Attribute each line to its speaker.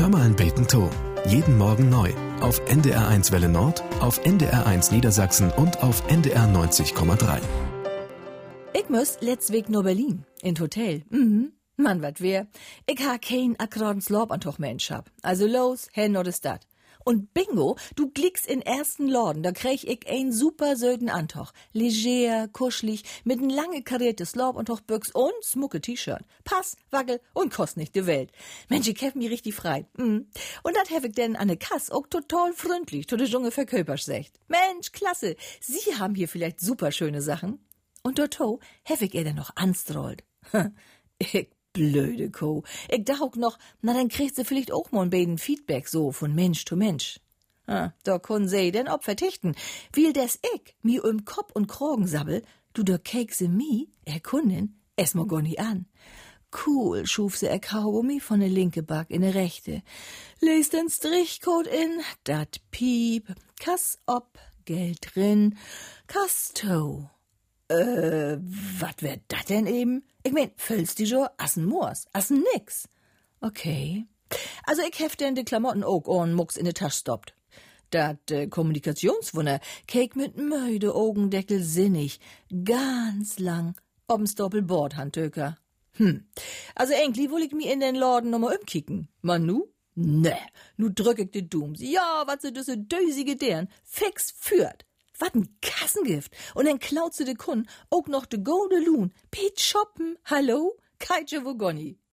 Speaker 1: Hör mal ein beten to. Jeden Morgen neu. Auf NDR1 Welle Nord, auf NDR1 Niedersachsen und auf NDR 90,3.
Speaker 2: Ich muss letzt Weg nur Berlin, in Hotel. Mann, wat wär. Ich ha kein akkordens Lob an toch Mensch hab. Also los, hen nur de Stadt. Und bingo, du glickst in ersten Lorden, da krieg ich ein super söden Antoch. Leger, kuschelig, mit n lange kariertes Lob und Büchs und smucke T-Shirt. Pass, wackel und kost nicht die Welt. Mensch, ich hef mich richtig frei. Und dat hef ich denn an de Kass auch total freundlich zu de junge Verköpers secht. Mensch, klasse, Sie haben hier vielleicht super schöne Sachen. Und dort hef ich ihr denn noch anstrollt. Ich blöde Ko. Ich dach auch noch, na dann kriegst du vielleicht auch mal ein bisschen Feedback so von Mensch zu Mensch. Da kun sie denn ob vertichten. Will des ich mi Kopf und Krogen sabbel, du da kekse mi, Kundin, es mo gar nie an. Cool schuf sie Kaugummi von der linke Back in der rechte. Lest den Strichcode in, dat piep, Kass ob, Geld drin, Kass to. Wat wär dat denn eben? Ich mein, füllst die jo assen Moors, assen nix. Okay. Also ich hef denn de Klamotten auch und Mucks in de Tasche stoppt. Dat Kommunikationswunder, keek mit müde Augendeckel sinnig, ganz lang, ob'ns Doppelbord, Handtöker. Also eigentlich will ich mi in den Laden nochmal umkicken. Man nu? Ne, nu drück ich de Dums. Ja, wat se düsse dösige deren, fix führt. Wat n Kassengift. Und dann klaut sie de Kunden auch noch de Golde Loon. Pete shoppen, hallo? Keitsche Wogoni.